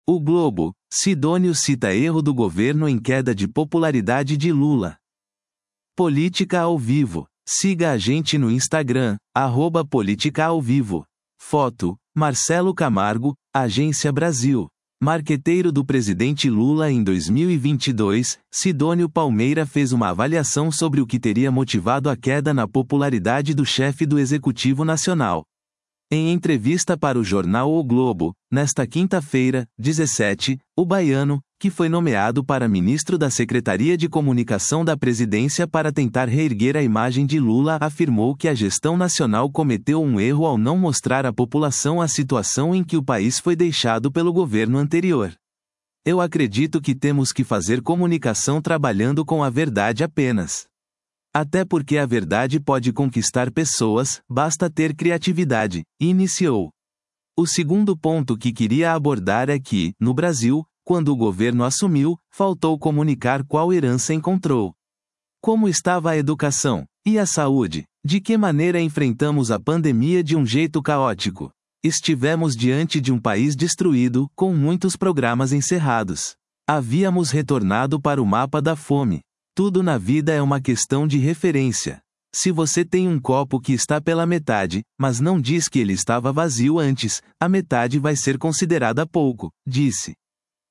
O Globo, Sidônio cita erro do governo em queda de popularidade de Lula. Política ao vivo. Siga a gente no Instagram, @politicaauvivo. Foto, Marcelo Camargo, Agência Brasil. Marqueteiro do presidente Lula em 2022, Sidônio Palmeira fez uma avaliação sobre o que teria motivado a queda na popularidade do chefe do Executivo Nacional. Em entrevista para o jornal O Globo, nesta quinta-feira, 17, o baiano, que foi nomeado para ministro da Secretaria de Comunicação da Presidência para tentar reerguer a imagem de Lula, afirmou que a gestão nacional cometeu um erro ao não mostrar à população a situação em que o país foi deixado pelo governo anterior. Eu acredito que temos que fazer comunicação trabalhando com a verdade apenas. Até porque a verdade pode conquistar pessoas, basta ter criatividade, iniciou. O segundo ponto que queria abordar é que, no Brasil, quando o governo assumiu, faltou comunicar qual herança encontrou. Como estava a educação? E a saúde? De que maneira enfrentamos a pandemia de um jeito caótico? Estivemos diante de um país destruído, com muitos programas encerrados. Havíamos retornado para o mapa da fome. Tudo na vida é uma questão de referência. Se você tem um copo que está pela metade, mas não diz que ele estava vazio antes, a metade vai ser considerada pouco, disse.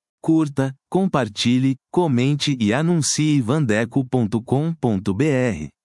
Curta, compartilhe, comente e anuncie vandeco.com.br.